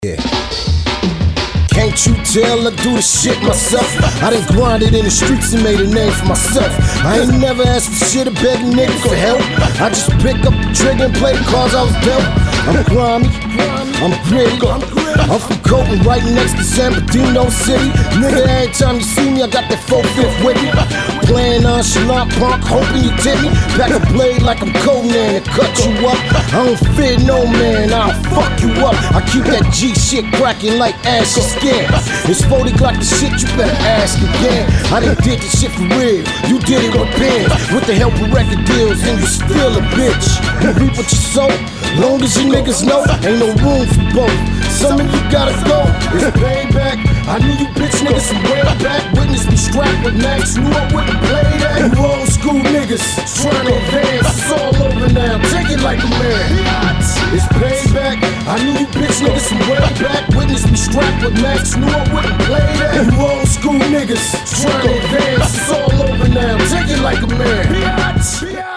Yeah. Can't you tell I do the shit myself? I done grinded in the streets and made a name for myself. I ain't never asked for shit or begged a nigga for help. I just pick up the trigger and play the cards I was dealt. I'm grimy, I'm gritty, I'm from Colton, right next to San Bernardino City. Nigga, every time you see me, I got that 4/5 with me. Playing nonchalant punk, hoping you tip me. Back a blade like I'm Conan to cut you up. I don't fear no man, I'll fuck you up. I keep that G shit cracking like ashy skin. It's 40 Glock the shit, you better ask again. I done did this shit for real, you did it with Ben. With the help of record deals, and you still a bitch. You reap what you sow, long as you niggas know, ain't no room for both. Some of you gotta go, it's payback. I knew you bitch niggas from way back. Witness me strapped with Max, knew I wouldn't play that. You old school niggas trying to advance, it's all over now, take it like a man. It's payback. I knew you bitch niggas from way back. Witness me strapped with Max, knew I wouldn't play that. You old school niggas trying to advance, it's all over now, take it like a man.